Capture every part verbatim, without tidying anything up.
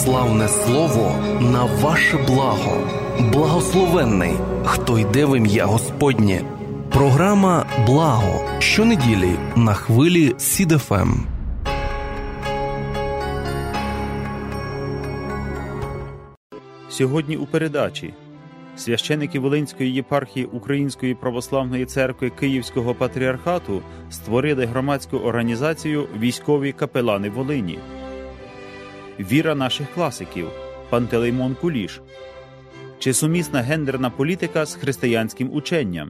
православне слово на ваше благо. Благословенний, хто йде в ім'я Господнє. Програма «Благо» щонеділі на хвилі Сід еф ем. Сьогодні у передачі священики Волинської єпархії Української православної церкви Київського патріархату створили громадську організацію «Військові капелани Волині». Віра наших класиків – Пантелеймон Куліш. Чи сумісна гендерна політика з християнським ученням?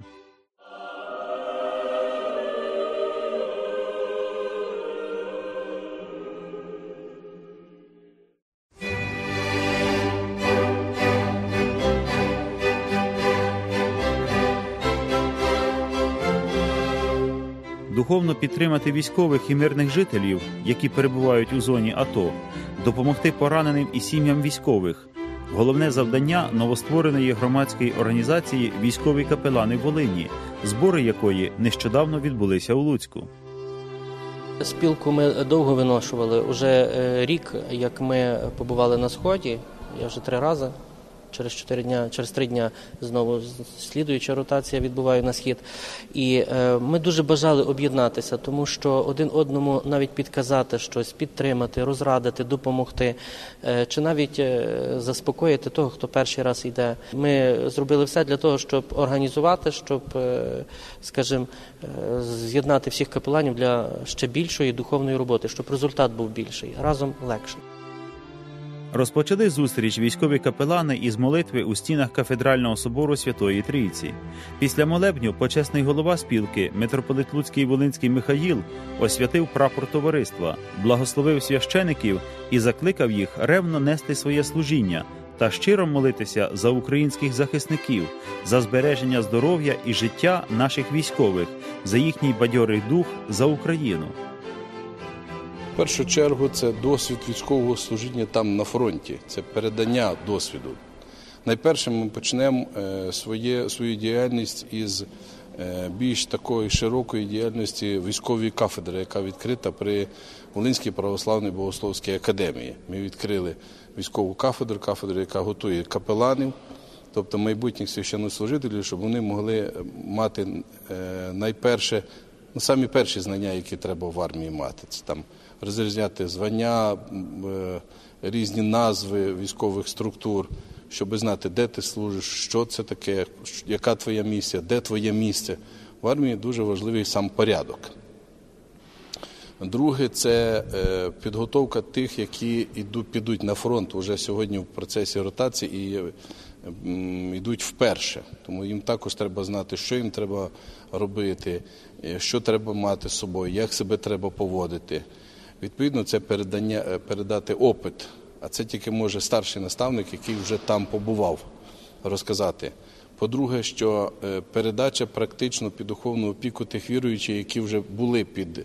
Духовно підтримати військових і мирних жителів, які перебувають у зоні АТО, допомогти пораненим і сім'ям військових – головне завдання новоствореної громадської організації «Військові капелани Волині», збори якої нещодавно відбулися у Луцьку. Спілку ми довго виношували. Уже рік, як ми побували на Сході, я вже три рази. Через чотири дня, через три дня знову слідуюча ротація відбуває на Схід. І е, ми дуже бажали об'єднатися, тому що один одному навіть підказати щось, підтримати, розрадити, допомогти, е, чи навіть е, заспокоїти того, хто перший раз йде. Ми зробили все для того, щоб організувати, щоб, е, скажімо, е, з'єднати всіх капеланів для ще більшої духовної роботи, щоб результат був більший, разом легший. Розпочали зустріч військові капелани із молитви у стінах кафедрального собору Святої Трійці. Після молебню почесний голова спілки, митрополит Луцький і Волинський Михаїл, освятив прапор товариства, благословив священиків і закликав їх ревно нести своє служіння та щиро молитися за українських захисників, за збереження здоров'я і життя наших військових, за їхній бадьорий дух, за Україну. В першу чергу це досвід військового служіння там на фронті, це передання досвіду. Найперше ми почнемо своє, свою діяльність із більш такої широкої діяльності військової кафедри, яка відкрита при Волинській православній богословській академії. Ми відкрили військову кафедру, кафедру, яка готує капеланів, тобто майбутніх священнослужителів, щоб вони могли мати найперше, ну, самі перші знання, які треба в армії мати. Це там розрізняти звання, різні назви військових структур, щоб знати, де ти служиш, що це таке, яка твоя місія, де твоє місце. В армії дуже важливий сам порядок. Друге – це підготовка тих, які підуть на фронт уже сьогодні в процесі ротації і йдуть вперше. Тому їм також треба знати, що їм треба робити, що треба мати з собою, як себе треба поводити. Відповідно, це передання, передати опит, а це тільки може старший наставник, який вже там побував, розказати. По-друге, що передача практично під духовну опіку тих віруючих, які вже були під,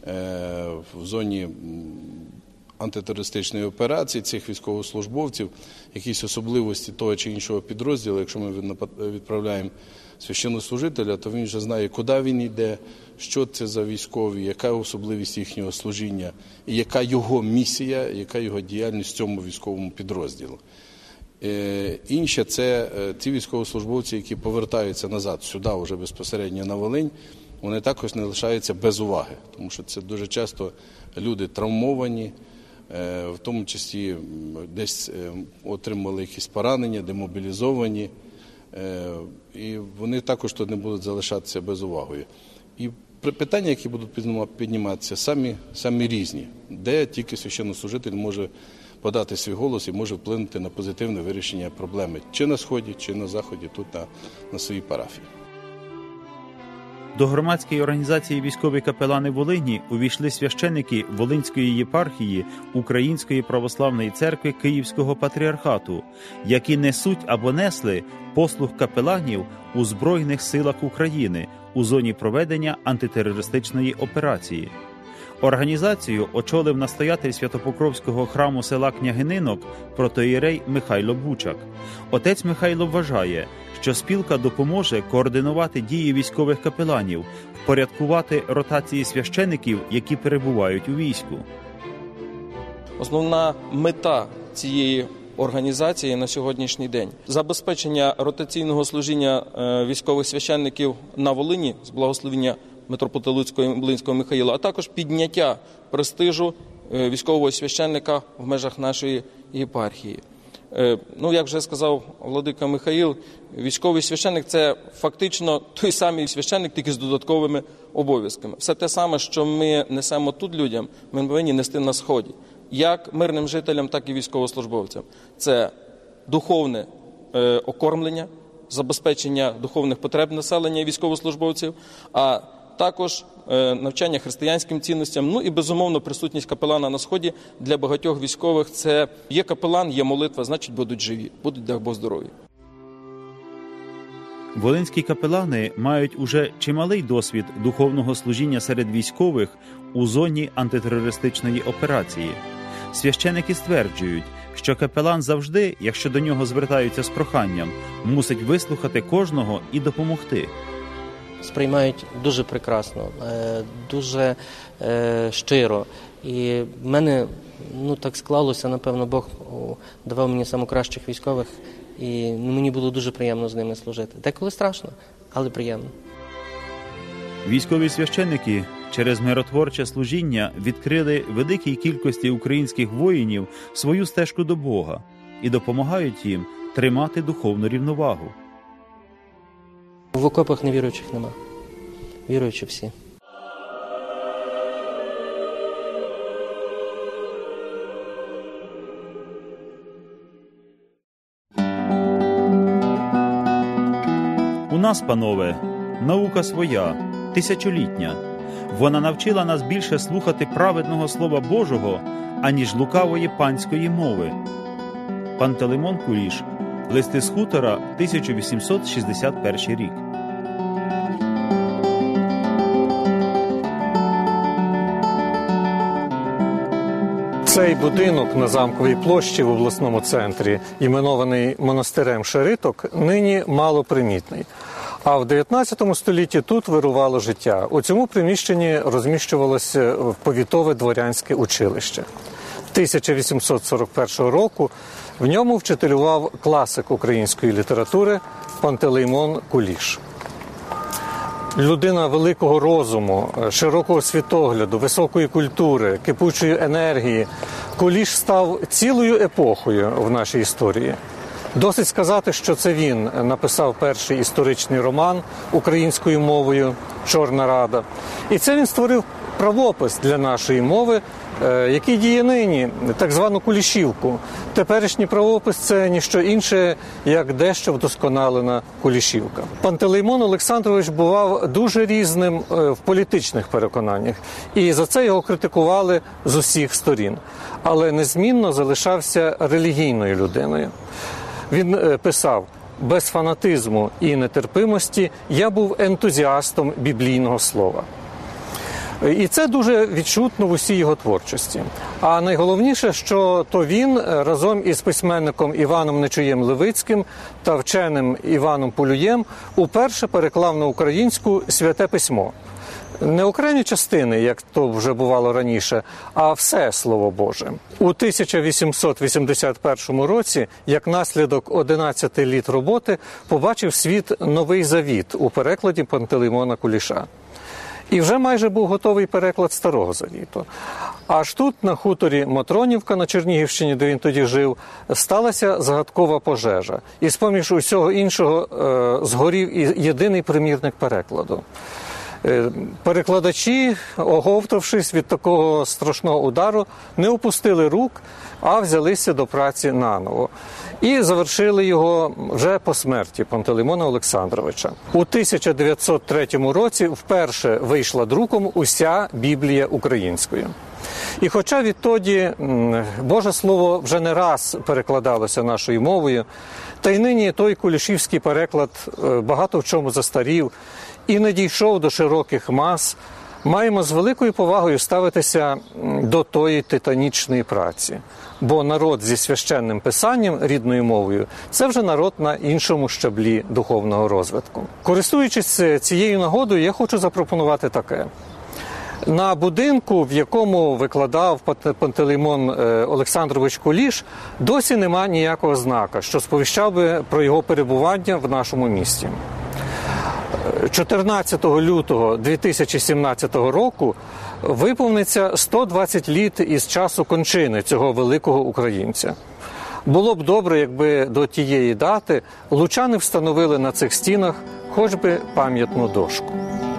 в зоні антитерористичної операції, цих військовослужбовців, якісь особливості того чи іншого підрозділу, якщо ми відправляємо священнослужителя, то він вже знає, куди він йде, що це за військові, яка особливість їхнього служіння, і яка його місія, яка його діяльність в цьому військовому підрозділу. Е, інше – це ті військовослужбовці, які повертаються назад, сюди, вже безпосередньо на Волинь, вони також не лишаються без уваги, тому що це дуже часто люди травмовані, е, в тому числі десь отримали якісь поранення, демобілізовані, е, і вони також тут не будуть залишатися без уваги. І питання, які будуть підніматися, самі, самі різні, де тільки священнослужитель може подати свій голос і може вплинути на позитивне вирішення проблеми чи на Сході, чи на Заході, тут на, на своїй парафії. До громадської організації «Військові капелани Волині» увійшли священики Волинської єпархії Української православної церкви Київського патріархату, які несуть або несли послуг капеланів у Збройних силах України у зоні проведення антитерористичної операції. Організацію очолив настоятель Святопокровського храму села Княгининок протоієрей Михайло Бучак. Отець Михайло вважає, що спілка допоможе координувати дії військових капеланів, впорядкувати ротації священиків, які перебувають у війську. Основна мета цієї організації на сьогоднішній день. Забезпечення ротаційного служіння військових священників на Волині з благословення митрополита Луцького і Волинського Михаїла, а також підняття престижу військового священника в межах нашої єпархії. Ну, як вже сказав владика Михаїл, військовий священник – це фактично той самий священник, тільки з додатковими обов'язками. Все те саме, що ми несемо тут людям, ми повинні нести на Сході. Як мирним жителям, так і військовослужбовцям. Це духовне е, окормлення, забезпечення духовних потреб населення і військовослужбовців, а також е, навчання християнським цінностям, ну і, безумовно, присутність капелана на Сході для багатьох військових – це є капелан, є молитва, значить будуть живі, будуть, дай Бог, здорові. Волинські капелани мають уже чималий досвід духовного служіння серед військових у зоні антитерористичної операції. Священики стверджують, що капелан завжди, якщо до нього звертаються з проханням, мусить вислухати кожного і допомогти. Сприймають дуже прекрасно, дуже щиро. І в мене, ну, так склалося, напевно, Бог давав мені найкращих військових, і ну, мені було дуже приємно з ними служити. Деколи страшно, але приємно. Військові священники через миротворче служіння відкрили великій кількості українських воїнів свою стежку до Бога і допомагають їм тримати духовну рівновагу. В окопах невіруючих нема. Віруючі всі. У нас, панове, наука своя, тисячолітня. Вона навчила нас більше слухати праведного Слова Божого, аніж лукавої панської мови. Пантелеймон Куліш. Листи з хутора, тисяча вісімсот шістдесят перший рік. Цей будинок на Замковій площі в обласному центрі, іменований монастирем Шериток, нині малопримітний. А в дев'ятнадцятому столітті тут вирувало життя. У цьому приміщенні розміщувалося повітове дворянське училище. тисяча вісімсот сорок першого року в ньому вчителював класик української літератури Пантелеймон Куліш. Людина великого розуму, широкого світогляду, високої культури, кипучої енергії. Куліш став цілою епохою в нашій історії. Досить сказати, що це він написав перший історичний роман українською мовою «Чорна Рада». І це він створив правопис для нашої мови, який діє нині, так звану Кулішівку. Теперішній правопис – це ніщо інше, як дещо вдосконалена Кулішівка. Пантелеймон Олександрович бував дуже різним в політичних переконаннях, і за це його критикували з усіх сторін. Але незмінно залишався релігійною людиною. Він писав: «Без фанатизму і нетерпимості я був ентузіастом біблійного слова». І це дуже відчутно в усій його творчості. А найголовніше, що то він разом із письменником Іваном Нечуєм Левицьким та вченим Іваном Полюєм уперше переклав на українську Святе Письмо. Не окремі частини, як то вже бувало раніше, а все Слово Боже. У тисяча вісімсот вісімдесят першому році, як наслідок одинадцяти літ роботи, побачив світ Новий Завіт у перекладі Пантелеймона Куліша. І вже майже був готовий переклад Старого Завіту. Аж тут, на хуторі Мотронівка на Чернігівщині, де він тоді жив, сталася загадкова пожежа. І з-поміж усього іншого е, згорів і єдиний примірник перекладу. Перекладачі, оговтавшись від такого страшного удару, не опустили рук, а взялися до праці наново. І завершили його вже по смерті Пантелеймона Олександровича. У тисяча дев'ятсот третьому році вперше вийшла друком уся Біблія українською. І хоча відтоді Боже Слово вже не раз перекладалося нашою мовою, та й нині той кулішівський переклад багато в чому застарів і не дійшов до широких мас, маємо з великою повагою ставитися до тої титанічної праці. Бо народ зі священним писанням, рідною мовою, це вже народ на іншому щаблі духовного розвитку. Користуючись цією нагодою, я хочу запропонувати таке. На будинку, в якому викладав Пантелеймон Олександрович Куліш, досі немає ніякого знака, що сповіщав би про його перебування в нашому місті. чотирнадцятого лютого дві тисячі сімнадцятого року виповниться сто двадцять літ із часу кончини цього великого українця. Було б добре, якби до тієї дати лучани встановили на цих стінах хоч би пам'ятну дошку.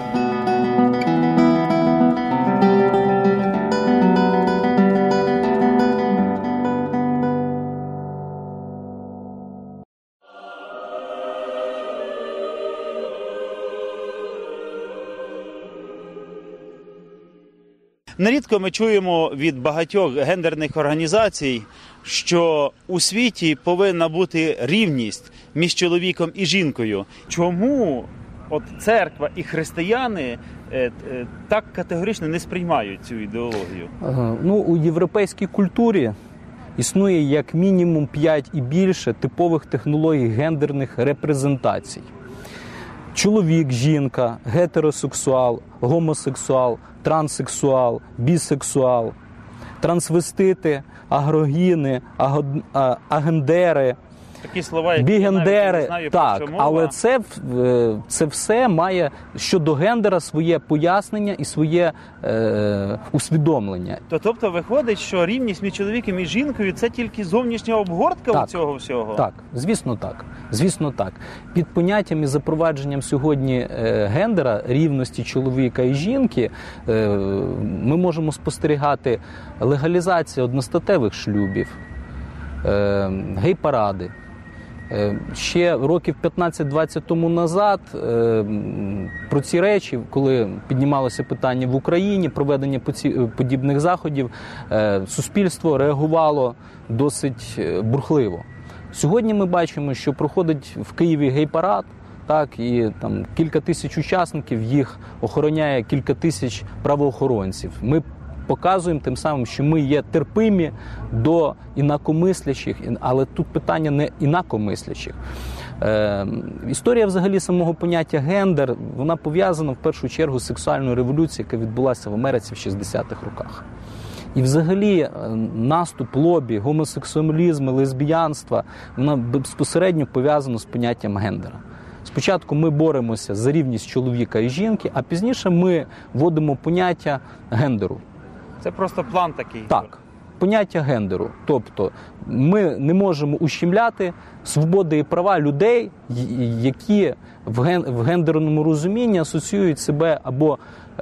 Нерідко ми чуємо від багатьох гендерних організацій, що у світі повинна бути рівність між чоловіком і жінкою. Чому от церква і християни е, е, так категорично не сприймають цю ідеологію? Ну, у європейській культурі існує як мінімум п'ять і більше типових технологій гендерних репрезентацій. Чоловік, жінка, гетеросексуал, гомосексуал, транссексуал, бісексуал, трансвестити, агрогіни, агендери, такі слова, які бігендери, я навіть не знаю, так, про що мова. але це, це все має щодо гендера своє пояснення і своє е, усвідомлення. То, тобто виходить, що рівність між чоловіком і жінкою – це тільки зовнішня обгортка так, у цього всього? Так, звісно так. Звісно так. Під поняттям і запровадженням сьогодні е, гендера, рівності чоловіка і жінки, е, ми можемо спостерігати легалізацію одностатевих шлюбів, е, гей-паради. Ще років п'ятнадцять-двадцять тому назад про ці речі, коли піднімалося питання в Україні, проведення подібних заходів, суспільство реагувало досить бурхливо. Сьогодні ми бачимо, що проходить в Києві гей-парад, так, і там кілька тисяч учасників, їх охороняє кілька тисяч правоохоронців. Ми показуємо тим самим, що ми є терпимі до інакомислячих, але тут питання не інакомислячих. Е, історія взагалі самого поняття гендер, вона пов'язана в першу чергу з сексуальною революцією, яка відбулася в Америці в шістдесятих роках. І взагалі наступ лобі, гомосексуалізму, лесбіянства, вона безпосередньо пов'язана з поняттям гендера. Спочатку ми боремося за рівність чоловіка і жінки, а пізніше ми вводимо поняття гендеру. Це просто план такий. Так, поняття гендеру. Тобто ми не можемо ущемляти свободи і права людей, які в гендерному розумінні асоціюють себе або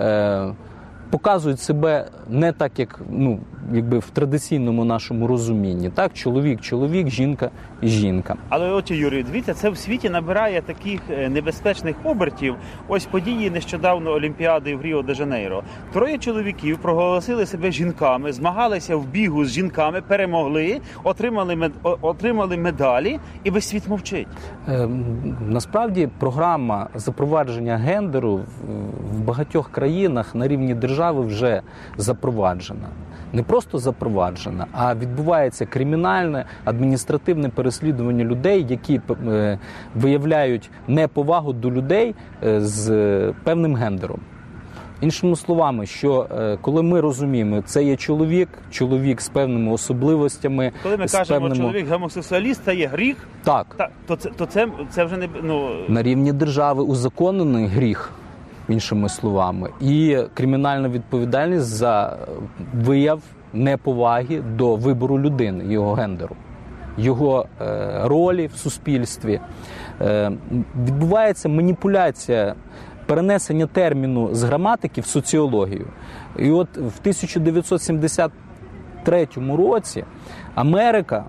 е, показують себе не так, як, ну, якби в традиційному нашому розумінні. Так, чоловік – чоловік, жінка – жінка. Але от, Юрій, дивіться, це в світі набирає таких небезпечних обертів. Ось події нещодавно Олімпіади в Ріо-де-Жанейро. Троє чоловіків проголосили себе жінками, змагалися в бігу з жінками, перемогли, отримали, мед... отримали медалі, і весь світ мовчить. Е, насправді, програма запровадження гендеру в багатьох країнах на рівні держави вже запроваджена. Не просто запроваджена, а відбувається кримінальне, адміністративне переслідування людей, які е, виявляють неповагу до людей е, з певним гендером. Іншими словами, що е, коли ми розуміємо, це є чоловік, чоловік з певними особливостями. Коли ми з кажемо, певним... чоловік-гомосексуаліст, це є гріх, так. Так, то, це, то це, це вже не... Ну... На рівні держави узаконений гріх, іншими словами, і кримінальна відповідальність за вияв неповаги до вибору людини, його гендеру, його е, ролі в суспільстві. Е, відбувається маніпуляція, перенесення терміну з граматики в соціологію. І от в тисяча дев'ятсот сімдесят третьому році Америка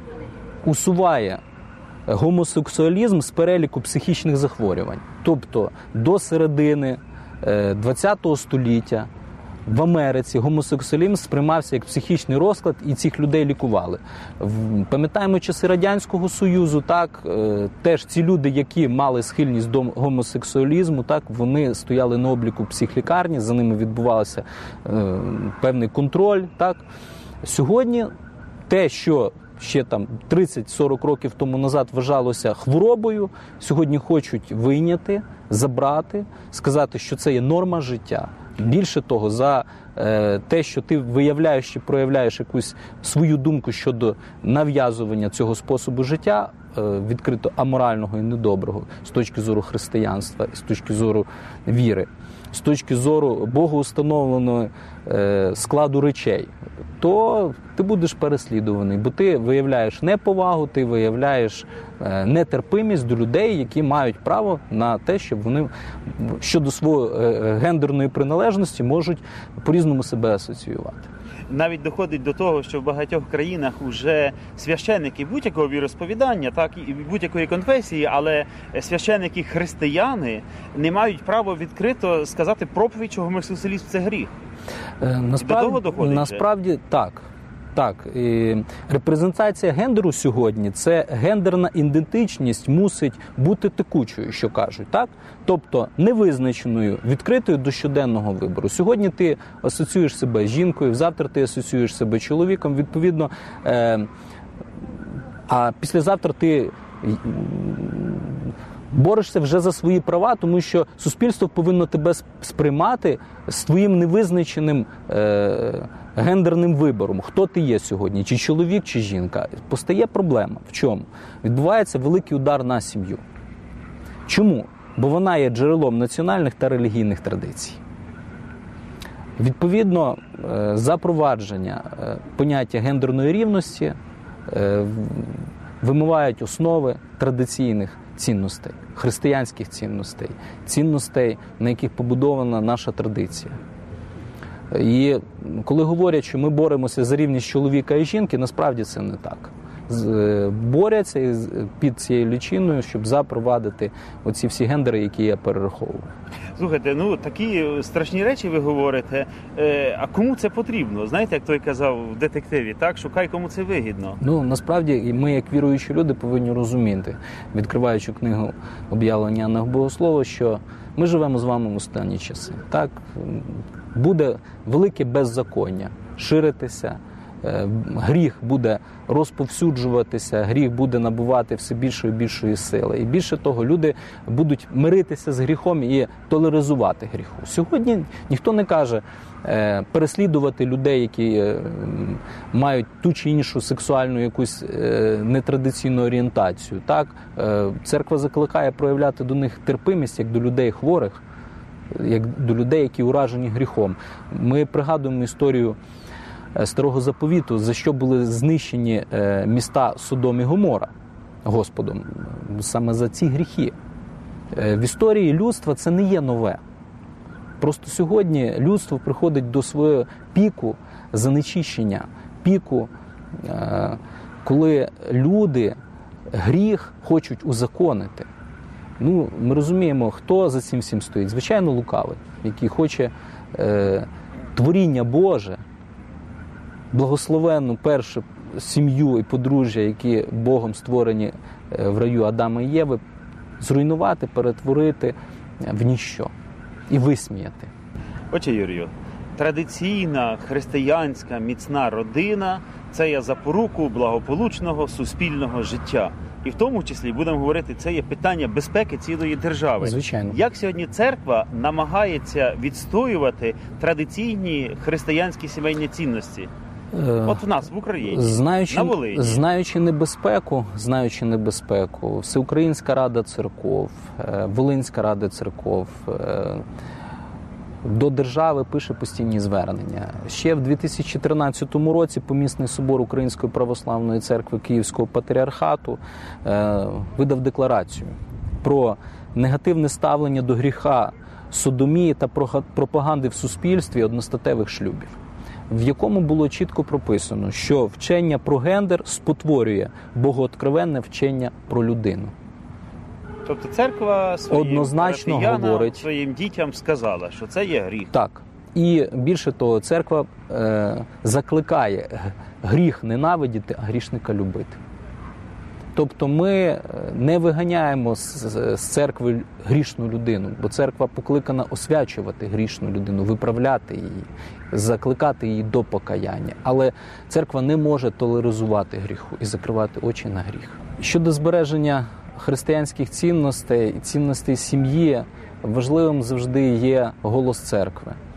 усуває гомосексуалізм з переліку психічних захворювань. Тобто до середини ХХ століття в Америці гомосексуалізм сприймався як психічний розклад, і цих людей лікували. Пам'ятаємо часи Радянського Союзу, так, теж ці люди, які мали схильність до гомосексуалізму, так, вони стояли на обліку психлікарні, за ними відбувався е, певний контроль. Так. Сьогодні те, що ще там тридцять-сорок років тому назад вважалося хворобою, сьогодні хочуть вийняти, забрати, сказати, що це є норма життя. Більше того, за е, те, що ти виявляєш чи проявляєш якусь свою думку щодо нав'язування цього способу життя, е, відкрито аморального і недоброго, з точки зору християнства, з точки зору віри, з точки зору богоустановленого е, складу речей, то ти будеш переслідуваний, бо ти виявляєш неповагу, ти виявляєш е, нетерпимість до людей, які мають право на те, щоб вони щодо своєї е, гендерної приналежності можуть по-різному себе асоціювати. Навіть доходить до того, що в багатьох країнах вже священники будь-якого віросповідання, так і будь-якої конфесії, але священики християни не мають права відкрито сказати проповідь, що гомосексуалізм – це гріх. Насправді, до того доходить насправді так. Так, і репрезентація гендеру сьогодні – це гендерна ідентичність мусить бути текучою, що кажуть, так? Тобто невизначеною, відкритою до щоденного вибору. Сьогодні ти асоціюєш себе з жінкою, завтра ти асоціюєш себе чоловіком, відповідно, е, а післязавтра ти борешся вже за свої права, тому що суспільство повинно тебе сприймати з твоїм невизначеним е, гендерним вибором. Хто ти є сьогодні, чи чоловік, чи жінка. Постає проблема. В чому? Відбувається великий удар на сім'ю. Чому? Бо вона є джерелом національних та релігійних традицій. Відповідно, е, запровадження е, поняття гендерної рівності е, вимивають основи традиційних цінностей, християнських цінностей, цінностей, на яких побудована наша традиція. І коли говорять, що ми боремося за рівність чоловіка і жінки, насправді це не так. Борються під цією лічиною, щоб запровадити оці всі гендери, які я перераховував. Слухайте, ну такі страшні речі ви говорите, е, а кому це потрібно? Знаєте, як той казав в детективі, так? Шукай, кому це вигідно. Ну, насправді, ми, як віруючі люди, повинні розуміти, відкриваючи книгу об'явлення Іоанна Богослова, що ми живемо з вами в останні часи. Так, буде велике беззаконня ширитися, гріх буде розповсюджуватися, гріх буде набувати все більшої і більшої сили. І більше того, люди будуть миритися з гріхом і толеризувати гріху. Сьогодні ніхто не каже е, переслідувати людей, які е, мають ту чи іншу сексуальну якусь е, нетрадиційну орієнтацію. Так? Е, церква закликає проявляти до них терпимість, як до людей хворих, як до людей, які уражені гріхом. Ми пригадуємо історію Старого Заповіту, за що були знищені міста Содом і Гомора Господом. Саме за ці гріхи. В історії людства це не є нове. Просто сьогодні людство приходить до свого піку занечищення, піку, коли люди гріх хочуть узаконити. Ну, ми розуміємо, хто за цим всім стоїть. Звичайно, лукавий, який хоче е, творіння Боже, благословенну першу сім'ю і подружжя, які Богом створені в раю Адама і Єви, зруйнувати, перетворити в ніщо і висміяти. Отже, Юрію, традиційна християнська міцна родина – це є запоруку благополучного суспільного життя. І в тому числі, будемо говорити, це є питання безпеки цілої держави. Звичайно. Як сьогодні церква намагається відстоювати традиційні християнські сімейні цінності? От в нас, в Україні, знаючи, на Волині. Знаючи небезпеку, знаючи небезпеку, Всеукраїнська Рада Церков, Волинська Рада Церков до держави пише постійні звернення. Ще в дві тисячі тринадцятому році Помісний собор Української православної церкви Київського патріархату видав декларацію про негативне ставлення до гріха содомії та пропаганди в суспільстві одностатевих шлюбів, в якому було чітко прописано, що вчення про гендер спотворює богооткровенне вчення про людину. Тобто церква своїм однозначно говорить, своїм дітям сказала, що це є гріх. Так. І більше того, церква е, закликає гріх ненавидіти, а грішника любити. Тобто ми не виганяємо з, з церкви грішну людину, бо церква покликана освячувати грішну людину, виправляти її, закликати її до покаяння. Але церква не може толеризувати гріху і закривати очі на гріх. Щодо збереження християнських цінностей, цінностей сім'ї, важливим завжди є голос церкви.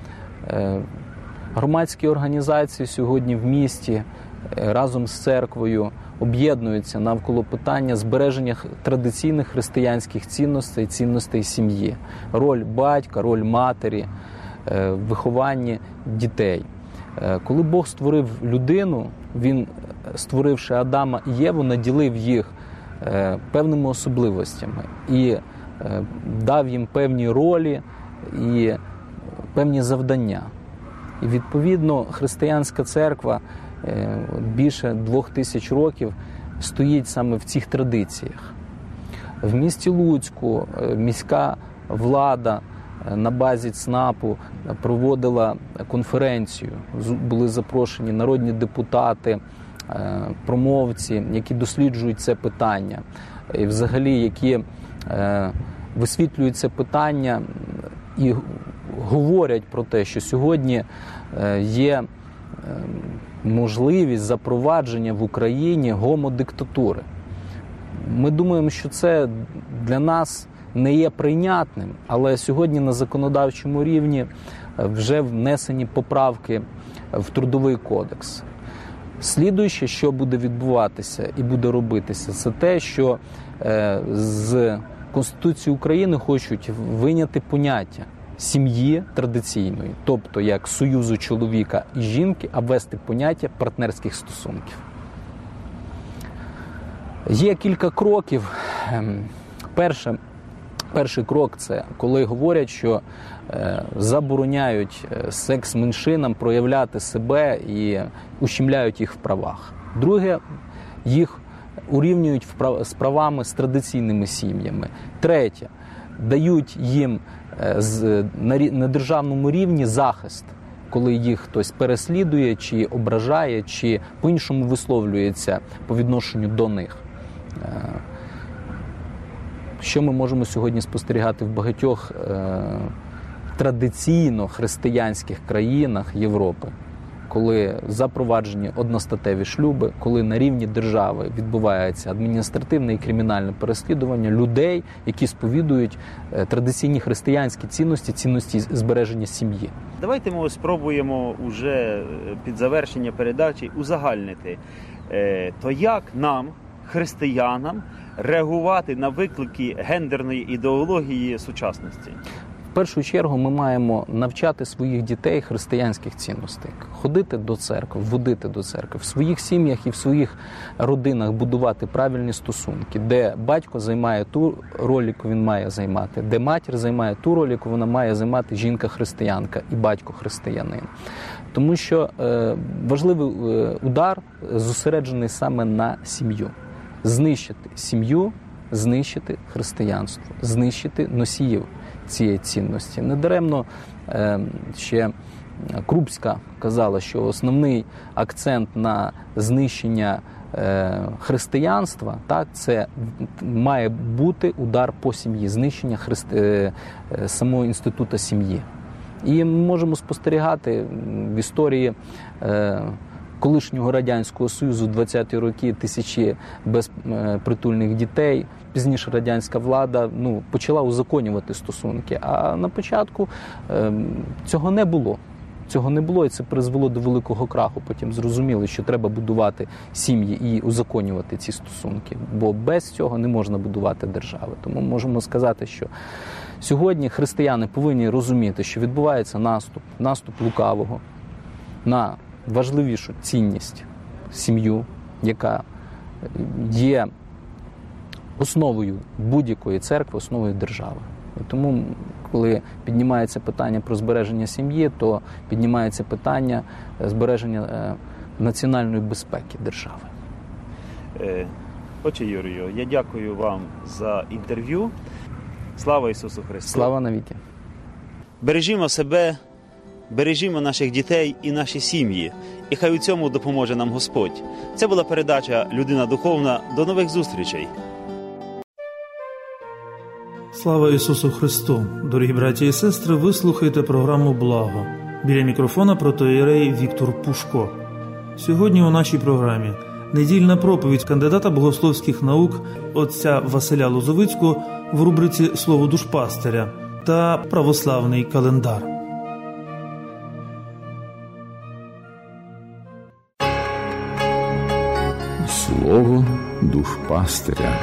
Громадські організації сьогодні в місті разом з церквою об'єднуються навколо питання збереження традиційних християнських цінностей, цінностей сім'ї. Роль батька, роль матері, виховання дітей. Коли Бог створив людину, Він, створивши Адама і Єву, наділив їх певними особливостями і дав їм певні ролі і певні завдання. І, відповідно, християнська церква більше двох тисяч років стоїть саме в цих традиціях. В місті Луцьку міська влада на базі ЦНАПу проводила конференцію. Були запрошені народні депутати, промовці, які досліджують це питання. І взагалі, які висвітлюють це питання і говорять про те, що сьогодні є можливість запровадження в Україні гомодиктатури. Ми думаємо, що це для нас не є прийнятним, але сьогодні на законодавчому рівні вже внесені поправки в Трудовий кодекс. Слідуюче, що буде відбуватися і буде робитися, це те, що з Конституції України хочуть вийняти поняття сім'ї традиційної, тобто як союзу чоловіка і жінки, а ввести поняття партнерських стосунків. Є кілька кроків. Перше, перший крок – це коли говорять, що е, забороняють секс-меншинам проявляти себе і ущемляють їх в правах. Друге, їх урівнюють вправ, з правами з традиційними сім'ями. Третє, дають їм е, з, на, на державному рівні захист, коли їх хтось переслідує, чи ображає, чи по-іншому висловлюється по відношенню до них. Що ми можемо сьогодні спостерігати в багатьох е, традиційно християнських країнах Європи, коли запроваджені одностатеві шлюби, коли на рівні держави відбувається адміністративне і кримінальне переслідування людей, які сповідують е, традиційні християнські цінності, цінності збереження сім'ї. Давайте ми спробуємо уже під завершення передачі узагальнити, е, то як нам, християнам, реагувати на виклики гендерної ідеології сучасності? В першу чергу ми маємо навчати своїх дітей християнських цінностей. Ходити до церкви, водити до церкви, в своїх сім'ях і в своїх родинах будувати правильні стосунки, де батько займає ту роль, яку він має займати, де матір займає ту роль, яку вона має займати жінка-християнка і батько-християнин. Тому що е, важливий е, удар зосереджений саме на сім'ю. Знищити сім'ю, знищити християнство, знищити носіїв цієї цінності. Недаремно е, ще Крупська казала, що основний акцент на знищення е, християнства, так, це має бути удар по сім'ї, знищення христи... е, самого інституту сім'ї. І ми можемо спостерігати в історії е, колишнього Радянського Союзу, двадцяті роки, тисячі безпритульних дітей. Пізніше радянська влада ну, почала узаконювати стосунки, а на початку е, цього не було. Цього не було, і це призвело до великого краху. Потім зрозуміли, що треба будувати сім'ї і узаконювати ці стосунки, бо без цього не можна будувати держави. Тому можемо сказати, що сьогодні християни повинні розуміти, що відбувається наступ, наступ лукавого на важливішу цінність – сім'ю, яка є основою будь-якої церкви, основою держави. І тому, коли піднімається питання про збереження сім'ї, то піднімається питання збереження національної безпеки держави. Отче Юрію, я дякую вам за інтерв'ю. Слава Ісусу Христу! Слава навіки! Бережімо себе, бережімо наших дітей і наші сім'ї. І хай у цьому допоможе нам Господь. Це була передача «Людина духовна». До нових зустрічей! Слава Ісусу Христу! Дорогі браті і сестри, ви слухаєте програму «Благо». Біля мікрофона протоієрей Віктор Пушко. Сьогодні у нашій програмі недільна проповідь кандидата богословських наук отця Василя Лозовицького в рубриці «Слово душпастиря» та православний календар. Слово душпастиря.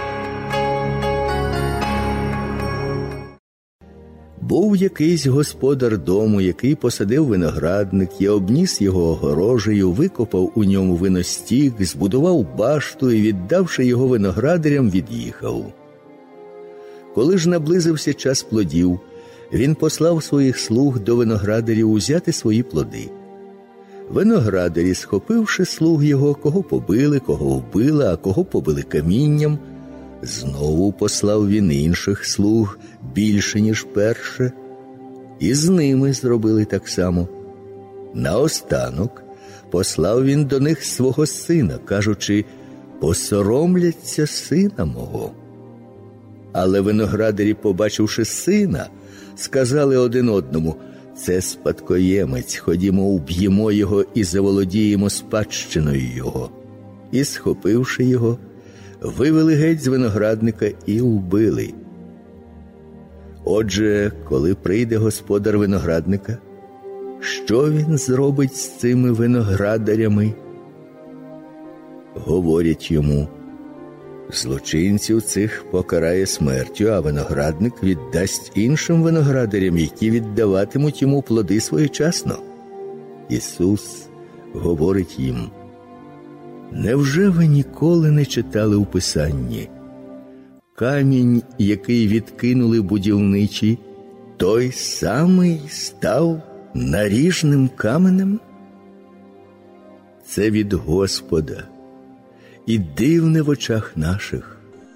Був якийсь господар дому, який посадив виноградник і обніс його огорожею, викопав у ньому виностік, збудував башту і, віддавши його виноградарям, від'їхав. Коли ж наблизився час плодів, він послав своїх слуг до виноградарів узяти свої плоди. Виноградарі, схопивши слуг його, кого побили, кого вбили, а кого побили камінням, знову послав він інших слуг, більше, ніж перше, і з ними зробили так само. Наостанок послав він до них свого сина, кажучи: «Посоромляться сина мого». Але виноградарі, побачивши сина, сказали один одному: «Це спадкоємець, ходімо, уб'ємо його і заволодіємо спадщиною його». І, схопивши його, вивели геть з виноградника і вбили. Отже, коли прийде господар виноградника, що він зробить з цими виноградарями? Говорять йому: злочинців цих покарає смертю, а виноградник віддасть іншим виноградарям, які віддаватимуть йому плоди своєчасно. Ісус говорить їм: невже ви ніколи не читали у Писанні: камінь, який відкинули будівничі, той самий став наріжним каменем? Це від Господа, і дивне в очах наших.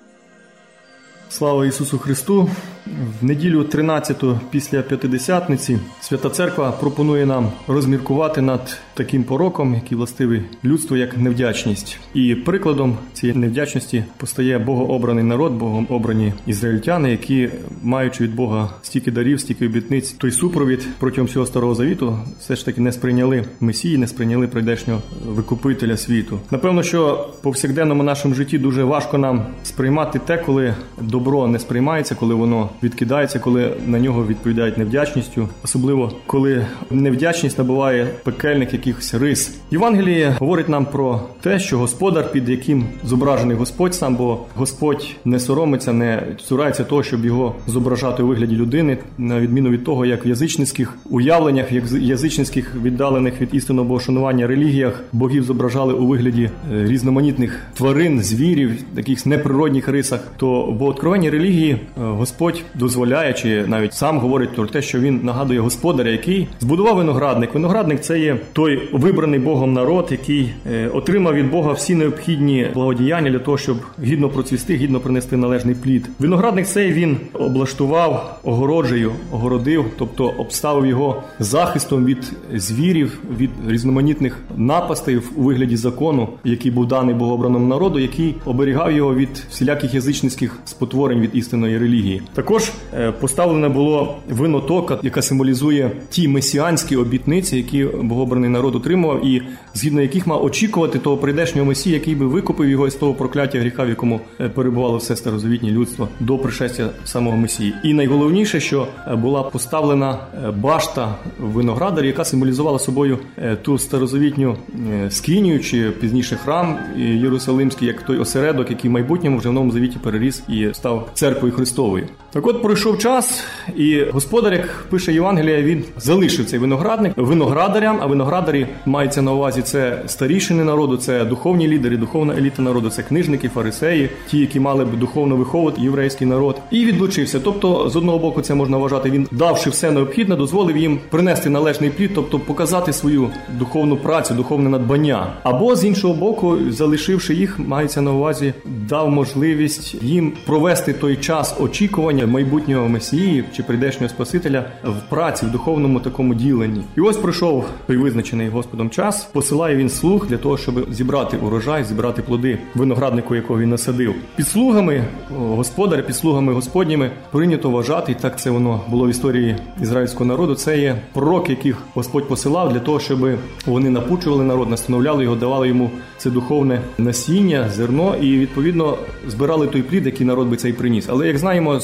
Слава Ісусу Христу! В неділю тринадцяту після П'ятидесятниці Свята Церква пропонує нам розміркувати над таким пороком, який властивий людству, як невдячність. І прикладом цієї невдячності постає богообраний народ, богом обрані ізраїльтяни, які, маючи від Бога стільки дарів, стільки обітниць, той супровід протягом всього Старого Завіту, все ж таки не сприйняли Месії, не сприйняли прийдешнього викупителя світу. Напевно, що в повсякденному нашому житті дуже важко нам сприймати те, коли добро не сприймається, коли воно відкидається, коли на нього відповідають невдячністю, особливо коли невдячність набуває пекельних якихось рис. Євангеліє говорить нам про те, що господар, під яким зображений Господь сам, бо Господь не соромиться, не цурається того, щоб його зображати у вигляді людини, на відміну від того, як в язичницьких уявленнях, як в язичницьких віддалених від істинного богошанування релігіях богів зображали у вигляді різноманітних тварин, звірів, таких неприродних рисах, то в откровенній релігії Господь дозволяє, чи навіть сам говорить про те, що він нагадує господаря, який збудував виноградник. Виноградник – це є той вибраний Богом народ, який е, отримав від Бога всі необхідні благодіяння для того, щоб гідно процвісти, гідно принести належний плід. Виноградник цей він облаштував огороджею, огородив, тобто обставив його захистом від звірів, від різноманітних напастей у вигляді закону, який був даний богообраному народу, який оберігав його від всіляких язичницьких спотворень від істинної релігії. Також поставлене було винотока, яка символізує ті месіанські обітниці, які богообраний народ отримував, і згідно яких мав очікувати того прийдешнього Месії, який би викупив його із того прокляття гріха, в якому перебувало все старозавітнє людство до пришестя самого Месії. І найголовніше, що була поставлена башта виноградаря, яка символізувала собою ту старозавітню скинію, чи пізніше храм Єрусалимський, як той осередок, який в майбутньому вже в Новому Завіті переріс і став церквою Христовою. Так от пройшов час, і господар, як пише Євангелія, він залишив цей виноградник виноградарям, а виноградарі мається на увазі це старішини народу, це духовні лідери, духовна еліта народу, це книжники, фарисеї, ті, які мали б духовно виховувати єврейський народ. І відлучився. Тобто, з одного боку, це можна вважати, він, давши все необхідне, дозволив їм принести належний плід, тобто показати свою духовну працю, духовне надбання. Або, з іншого боку, залишивши їх, мається на увазі, дав можливість їм провести той час очікування майбутнього Месії чи прийдешнього Спасителя в праці, в духовному такому діленні. І ось пройшов той визначений Господом час, посилає він слуг для того, щоб зібрати урожай, зібрати плоди винограднику, якого він насадив. Під слугами господаря, під слугами Господніми прийнято вважати, і так це воно було в історії ізраїльського народу, це є пророки, яких Господь посилав для того, щоб вони напучували народ, настановляли його, давали йому це духовне насіння, зерно і, відповідно, збирали той плід, який народ би цей приніс. Але, як знаємо з історії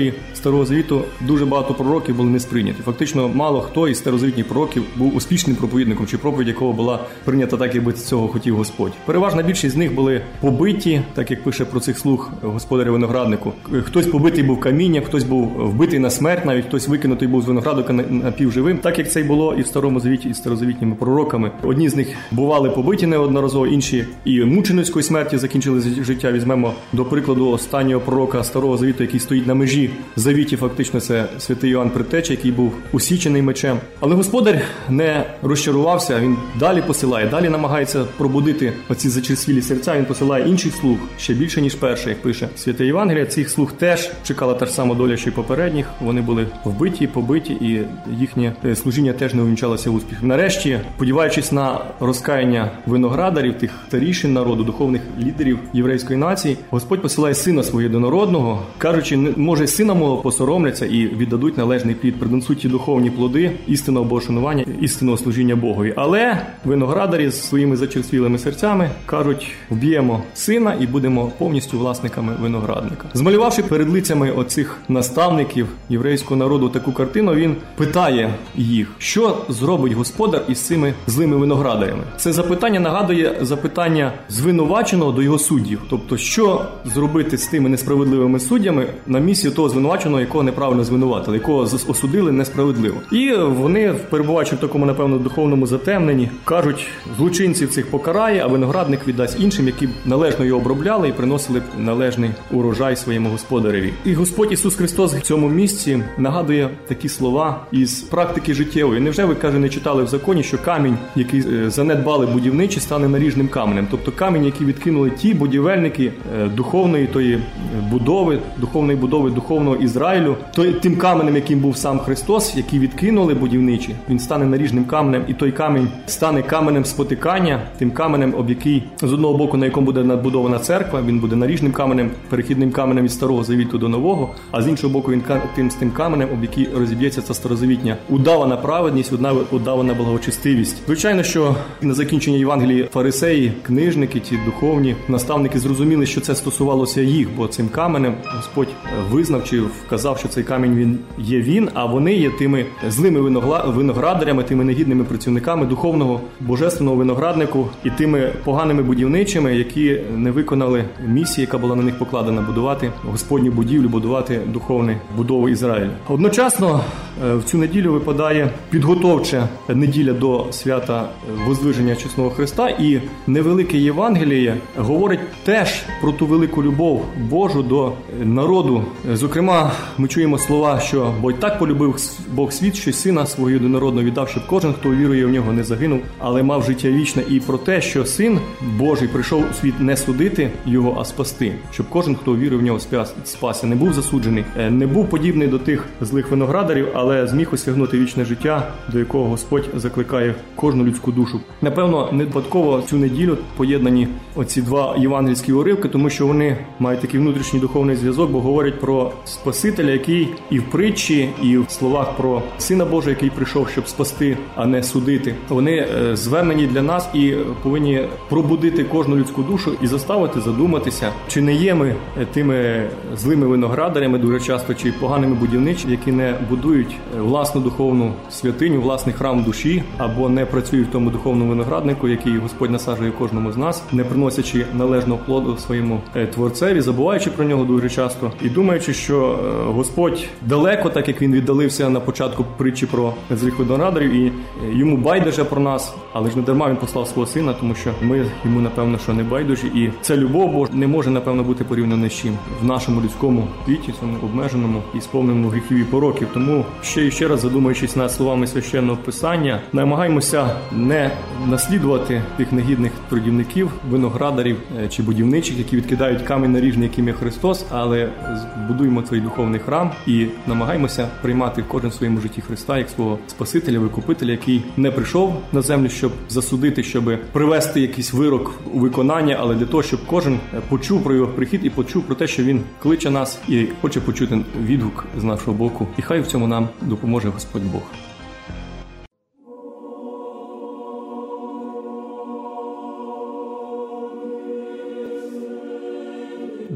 історії Старого Завіту дуже багато пророків були не сприйняті. Фактично, мало хто із старозавітніх пророків був успішним проповідником, чи проповідь якого була прийнята так, якби цього хотів Господь. Переважна більшість з них були побиті, так як пише про цих слуг господаря винограднику. Хтось побитий був камінням, хтось був вбитий на смерть, навіть хтось викинутий був з виноградника напівживим, так як це й було і в Старому Завіті, і старозавітніми пророками. Одні з них бували побиті неодноразово, інші і мученицькою смерті закінчили життя. Візьмемо, до прикладу, останнього пророка Старого Завіту, який стоїть на межі завіті, фактично це святий Йоанн Предтеча, який був усічений мечем. Але Господар не розчарувався, він далі посилає, далі намагається пробудити оці зачерствілі серця, він посилає інших слуг, ще більше, ніж перший, як пише Святе Євангеліє. Цих слуг теж чекала та ж сама доля, що й попередніх. Вони були вбиті, побиті, і їхнє служіння теж не увінчалося успіхом. Нарешті, сподіваючись на розкаяння виноградарів, тих старішин народу, духовних лідерів єврейської нації, Господь посилає сина свого єдинородного, кажучи, може, сина мого посоромляться і віддадуть належний плід, принесуть ті духовні плоди істинного богошанування, істинного служіння Богові. Але виноградарі з своїми зачерствілими серцями кажуть, вб'ємо сина і будемо повністю власниками виноградника. Змалювавши перед лицями оцих наставників єврейського народу таку картину, він питає їх, що зробить Господар із цими злими виноградарями. Це запитання нагадує запитання звинуваченого до його суддів. Тобто, що зробити з тими несправедливими суддями на місці того звинуваченого, якого неправильно звинуватили, якого осудили несправедливо. І вони, перебуваючи в такому, напевно, духовному затемненні, кажуть, злочинців цих покарає, а виноградник віддасть іншим, які належно його обробляли і приносили належний урожай своєму господареві. І Господь Ісус Христос в цьому місці нагадує такі слова із практики життєвої. Невже ви, каже, не читали в законі, що камінь, який занедбали будівничі, стане наріжним каменем? Тобто камінь, який відкинули ті будівельники духовної тої будови, духовної будови, духовного Ізраїлю, той, тим каменем, яким був сам Христос, який відкинули будівничі, він стане наріжним каменем, і той камінь стане каменем спотикання, тим каменем, об який, з одного боку, на якому буде надбудована церква, він буде наріжним каменем, перехідним каменем від Старого Завіту до Нового, а з іншого боку, він тим з тим каменем, об який розіб'ється ця старозавітня удавана праведність, удавана благочестивість. Звичайно, що на закінчення Євангелії фарисеї, книжники, ті духовні наставники зрозуміли, що це стосувалося їх, бо цим каменем Господь визнав чи вказав, що цей камінь він є він, а вони є тими злими виноградарями, тими негідними працівниками духовного божественного винограднику і тими поганими будівничими, які не виконали місії, яка була на них покладена, будувати Господню будівлю, будувати духовну будову Ізраїля. Одночасно в цю неділю випадає підготовча неділя до свята Воздвиження Чесного Христа, і невелике Євангеліє говорить теж про ту велику любов Божу до народу. Зокрема, ми чуємо слова, що «Бо й так полюбив Бог світ, що й Сина свого єдинородного віддав, щоб кожен, хто вірує в Нього, не загинув, але мав життя вічне». І про те, що Син Божий прийшов у світ не судити Його, а спасти, щоб кожен, хто вірує в Нього, спасся, не був засуджений, не був подібний до тих злих виноградарів, але зміг осягнути вічне життя, до якого Господь закликає кожну людську душу. Напевно, не випадково цю неділю поєднані оці два євангельські уривки, тому що вони мають такий внутрішній духовний зв'язок, бо говорять про Спасителя, який і в притчі, і в словах про Сина Божого, який прийшов, щоб спасти, а не судити. Вони звернені для нас і повинні пробудити кожну людську душу і заставити задуматися, чи не є ми тими злими виноградарями дуже часто, чи поганими будівничими, які не будують власну духовну святиню, власний храм душі, або не працюють в тому духовному винограднику, який Господь насаджує кожному з нас, не приносячи належного плоду своєму Творцеві, забуваючи про нього дуже часто і думаючи, що Господь далеко, так як він віддалився на початку притчі про злих виноградарів, і йому байдуже про нас, але ж не дарма він послав свого Сина, тому що ми йому, напевно, що не байдужі, і ця любов Божа не може, напевно, бути порівняна з чим в нашому людському віці, цьому обмеженому і сповненому гріхів і пороків. Тому ще і ще раз, задумуючись над словами Священного Писання, намагаємося не наслідувати тих негідних трудівників, виноградарів чи будівничих, які відкидають камінь наріжний, яким є Христос, але будуємо цей духовний храм і намагаємося приймати кожен в своєму житті Христа як свого Спасителя, Викупителя, який не прийшов на землю, щоб засудити, щоб привести якийсь вирок у виконання, але для того, щоб кожен почув про його прихід і почув про те, що він кличе нас і хоче почути відгук з нашого боку. І хай в цьому нам допоможе Господь Бог.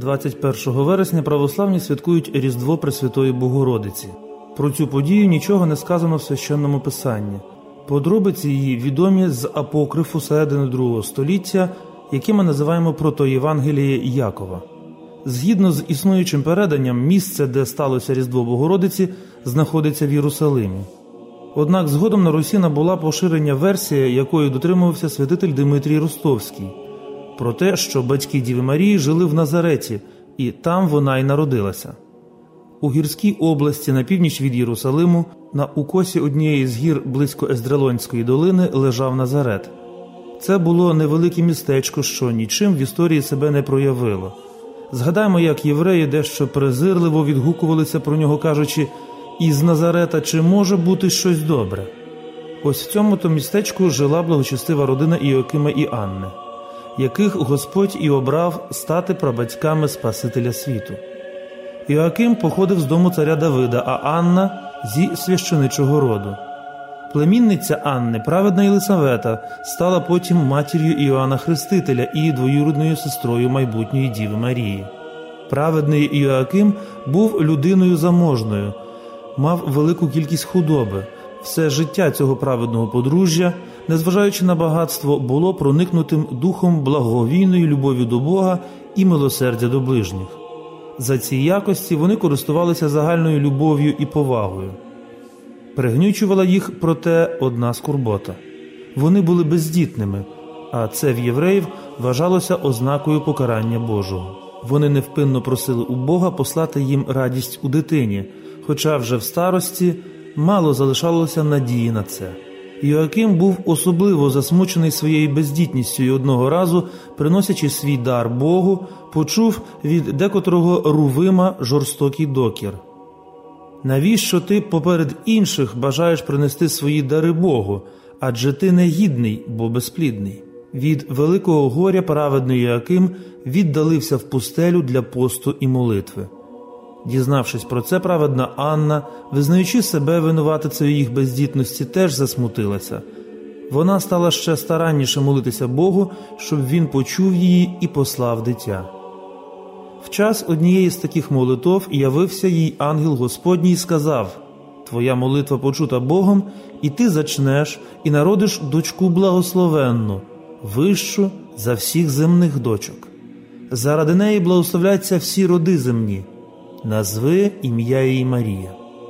двадцять першого вересня православні святкують Різдво Пресвятої Богородиці. Про цю подію нічого не сказано в Священному Писанні. Подробиці її відомі з апокрифу середини другого століття, яке ми називаємо протоєвангеліє Якова. Згідно з існуючим переданням, місце, де сталося Різдво Богородиці, знаходиться в Єрусалимі. Однак згодом на Русі набула поширення версія, якої дотримувався святитель Димитрій Ростовський, про те, що батьки Діви Марії жили в Назареті, і там вона й народилася. У гірській області на північ від Єрусалиму, на укосі однієї з гір близько Ездрелонської долини, лежав Назарет. Це було невелике містечко, що нічим в історії себе не проявило. Згадаємо, як євреї дещо презирливо відгукувалися про нього, кажучи: «Із Назарета чи може бути щось добре?» Ось в цьому-то містечку жила благочестива родина Іоакима і Анни, яких Господь і обрав стати прабатьками Спасителя світу. Іоаким походив з дому царя Давида, а Анна – зі священичого роду. Племінниця Анни, праведна Єлисавета, стала потім матір'ю Іоанна Хрестителя і двоюрідною сестрою майбутньої Діви Марії. Праведний Іоаким був людиною заможною, мав велику кількість худоби. Все життя цього праведного подружжя, незважаючи на багатство, було проникнутим духом благовійної любові до Бога і милосердя до ближніх. За ці якості вони користувалися загальною любов'ю і повагою. Пригнічувала їх, проте, одна скорбота. Вони були бездітними, а це в євреїв вважалося ознакою покарання Божого. Вони невпинно просили у Бога послати їм радість у дитині, хоча вже в старості мало залишалося надії на це. Іоаким був особливо засмучений своєю бездітністю і одного разу, приносячи свій дар Богу, почув від декотрого Рувима жорстокий докір. «Навіщо ти поперед інших бажаєш принести свої дари Богу, адже ти не гідний, бо безплідний?» Від великого горя праведний Іоаким віддалився в пустелю для посту і молитви. Дізнавшись про це, праведна Анна, визнаючи себе винуватицею їх бездітності, теж засмутилася. Вона стала ще старанніше молитися Богу, щоб він почув її і послав дитя. В час однієї з таких молитов явився їй ангел Господній і сказав: «Твоя молитва почута Богом, і ти зачнеш і народиш дочку благословенну, вищу за всіх земних дочок. Заради неї благословляться всі роди земні. Назви ім'я її Марія».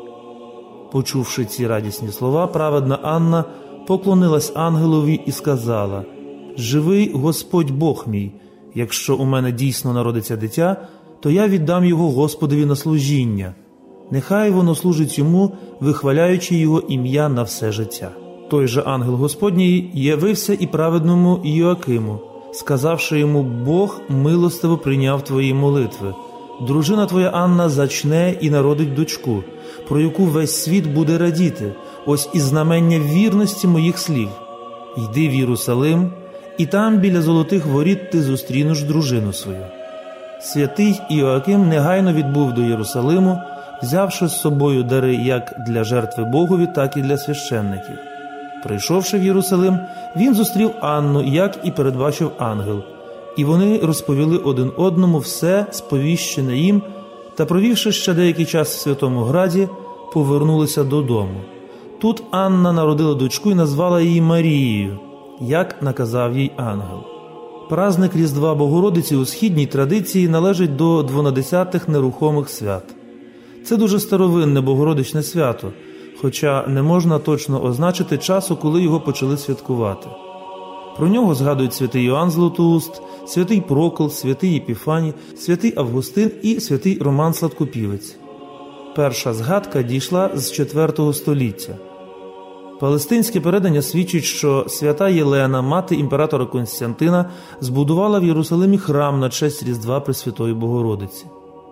Почувши ці радісні слова, праведна Анна поклонилась ангелові і сказала: «Живий Господь Бог мій, якщо у мене дійсно народиться дитя, то я віддам його Господові на служіння. Нехай воно служить йому, вихваляючи його ім'я на все життя». Той же ангел Господній явився і праведному Іоакиму, сказавши йому: «Бог милостиво прийняв твої молитви. Дружина твоя Анна зачне і народить дочку, про яку весь світ буде радіти. Ось і знамення вірності моїх слів. Йди в Єрусалим, і там біля золотих воріт ти зустрінеш дружину свою». Святий Іоаким негайно відбув до Єрусалиму, взявши з собою дари як для жертви Богові, так і для священників. Прийшовши в Єрусалим, він зустрів Анну, як і передбачив ангел, і вони розповіли один одному все, сповіщене їм, та, провівши ще деякий час в Святому Граді, повернулися додому. Тут Анна народила дочку і назвала її Марією, як наказав їй ангел. Праздник Різдва Богородиці у східній традиції належить до дванадесятих нерухомих свят. Це дуже старовинне Богородичне свято, хоча не можна точно означити часу, коли його почали святкувати. Про нього згадують святий Йоанн Златоуст, святий Прокл, святий Епіфаній, святий Августин і святий Роман Сладкопівець. Перша згадка дійшла з четвертого століття. Палестинське передання свідчить, що свята Єлена, мати імператора Константина, збудувала в Єрусалимі храм на честь Різдва Пресвятої Богородиці.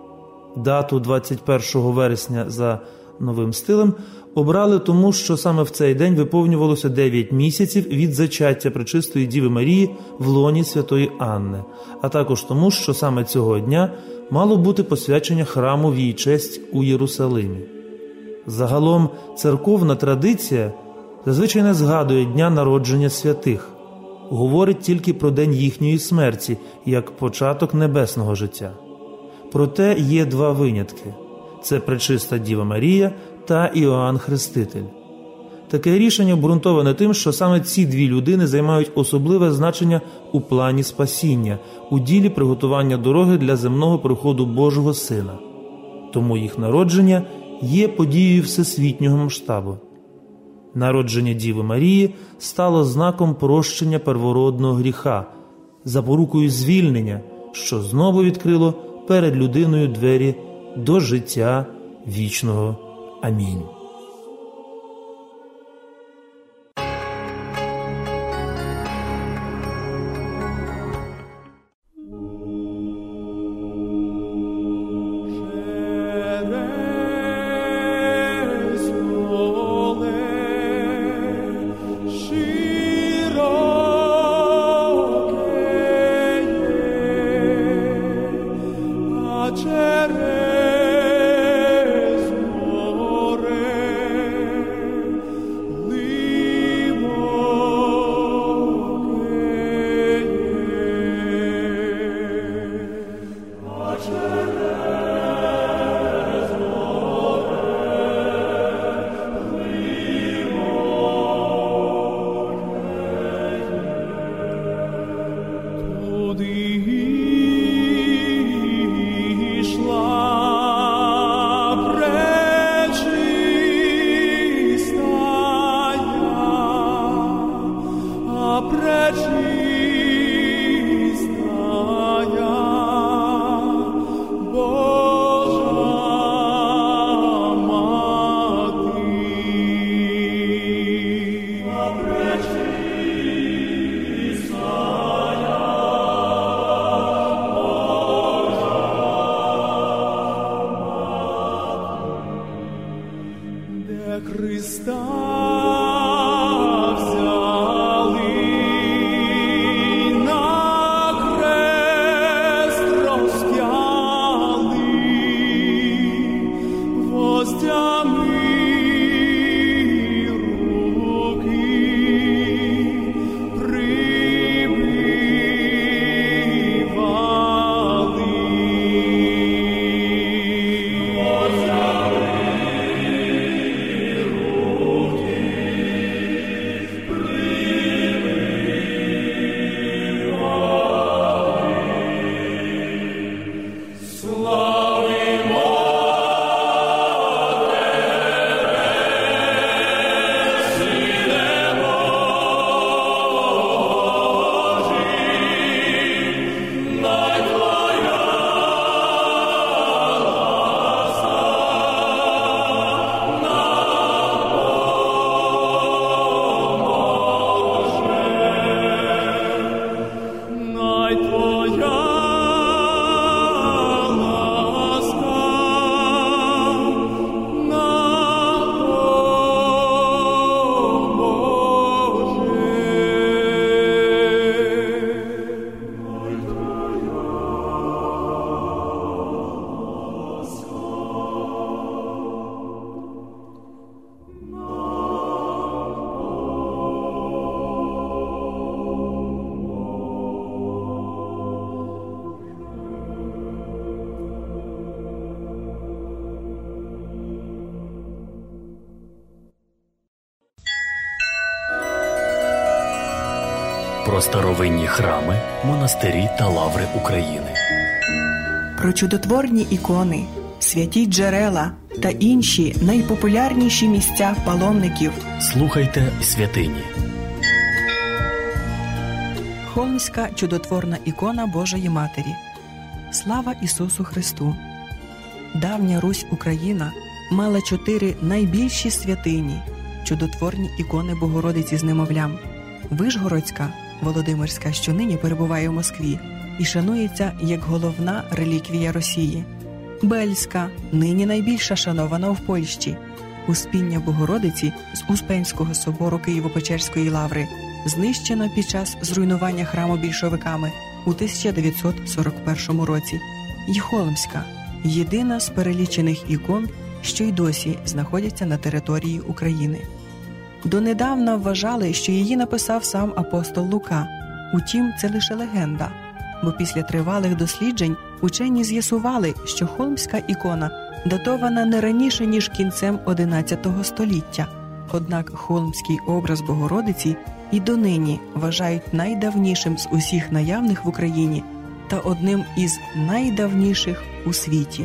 Дату двадцять першого вересня за новим стилем обрали тому, що саме в цей день виповнювалося дев'ять місяців від зачаття Пречистої Діви Марії в лоні святої Анни, а також тому, що саме цього дня мало бути посвячення храму в її честь у Єрусалимі. Загалом церковна традиція зазвичай не згадує дня народження святих, говорить тільки про день їхньої смерті, як початок небесного життя. Проте є два винятки – це Пречиста Діва Марія та Іоанн Хреститель. Таке рішення обґрунтоване тим, що саме ці дві людини займають особливе значення у плані спасіння, у ділі приготування дороги для земного приходу Божого Сина. Тому їх народження є подією всесвітнього масштабу. Народження Діви Марії стало знаком прощення первородного гріха, запорукою звільнення, що знову відкрило перед людиною двері до життя вічного. Амінь. Про старовинні храми, монастирі та лаври України. Про чудотворні ікони, святі джерела та інші найпопулярніші місця паломників. Слухайте святині. Холмська чудотворна ікона Божої Матері. Слава Ісусу Христу! Давня Русь Україна мала чотири найбільші святині, чудотворні ікони Богородиці з немовлям. Вишгородська, Володимирська, що нині перебуває в Москві і шанується як головна реліквія Росії. Бельська, нині найбільша шанована в Польщі. Успіння Богородиці з Успенського собору Києво-Печерської лаври знищено під час зруйнування храму більшовиками у тисяча дев'ятсот сорок першому році. І Холмська – єдина з перелічених ікон, що й досі знаходяться на території України. Донедавна вважали, що її написав сам апостол Лука. Утім, це лише легенда, бо після тривалих досліджень Учені з'ясували, що холмська ікона датована не раніше, ніж кінцем одинадцятого століття. Однак холмський образ Богородиці і донині вважають найдавнішим з усіх наявних в Україні та одним із найдавніших у світі.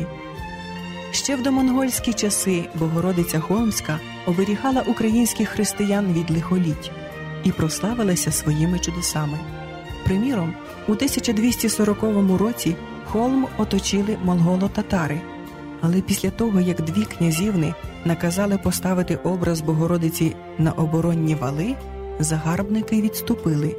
Ще в домонгольські часи Богородиця Холмська оберігала українських християн від лихоліть і прославилася своїми чудесами. Приміром, у тисяча двісті сороковому році Холм оточили монголо-татари, але після того, як дві князівни наказали поставити образ Богородиці на оборонні вали, загарбники відступили.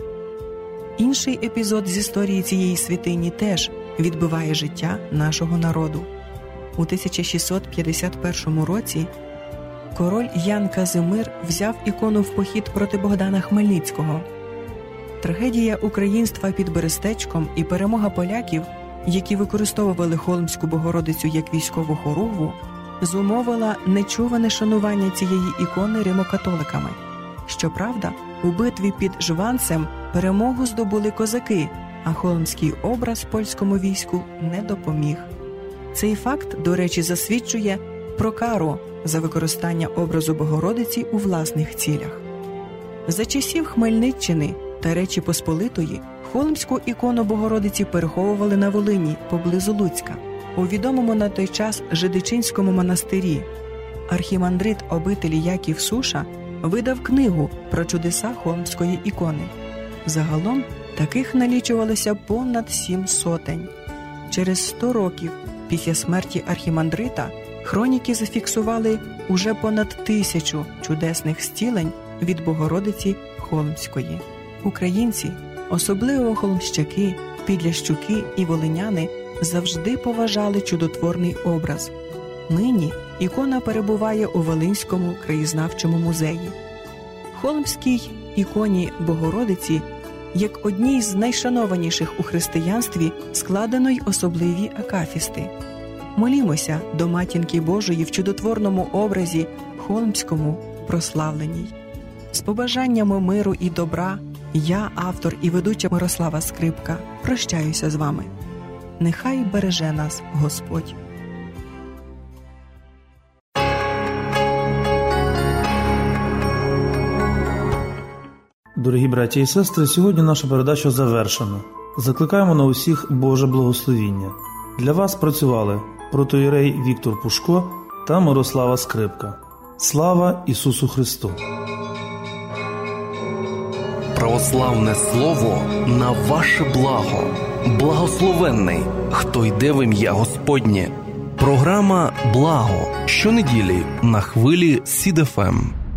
Інший епізод з історії цієї святині теж відбиває життя нашого народу. У тисяча шістсот п'ятдесят першому році король Ян Казимир взяв ікону в похід проти Богдана Хмельницького. Трагедія українства під Берестечком і перемога поляків, які використовували Холмську Богородицю як військову хоругву, зумовила нечуване шанування цієї ікони римокатоликами. Щоправда, у битві під Жванцем перемогу здобули козаки, а холмський образ польському війську не допоміг. Цей факт, до речі, засвідчує про кару за використання образу Богородиці у власних цілях. За часів Хмельниччини та Речі Посполитої холмську ікону Богородиці переховували на Волині, поблизу Луцька, у відомому на той час Жидичинському монастирі. Архімандрит обителі Яків Суша видав книгу про чудеса холмської ікони. Загалом таких налічувалося понад сім сотень. Через сто років після смерті архімандрита хроніки зафіксували уже понад тисячу чудесних зцілень від Богородиці Холмської. Українці, особливо холмщаки, підлящуки і волиняни, завжди поважали чудотворний образ. Нині ікона перебуває у Волинському краєзнавчому музеї. Холмській іконі Богородиці, як одній з найшанованіших у християнстві, складено й особливі акафісти. Молімося до Матінки Божої в чудотворному образі холмському прославленій. З побажаннями миру і добра я, автор і ведуча Мирослава Скрипка, прощаюся з вами. Нехай береже нас Господь. Дорогі браті і сестри, сьогодні наша передача завершена. Закликаємо на усіх Боже благословіння. Для вас працювали протоієрей Віктор Пушко та Мирослава Скрипка. Слава Ісусу Христу! Православне слово на ваше благо. Благословенний, хто йде в ім'я Господнє. Програма «Благо» щонеділі на хвилі Сід еф ем.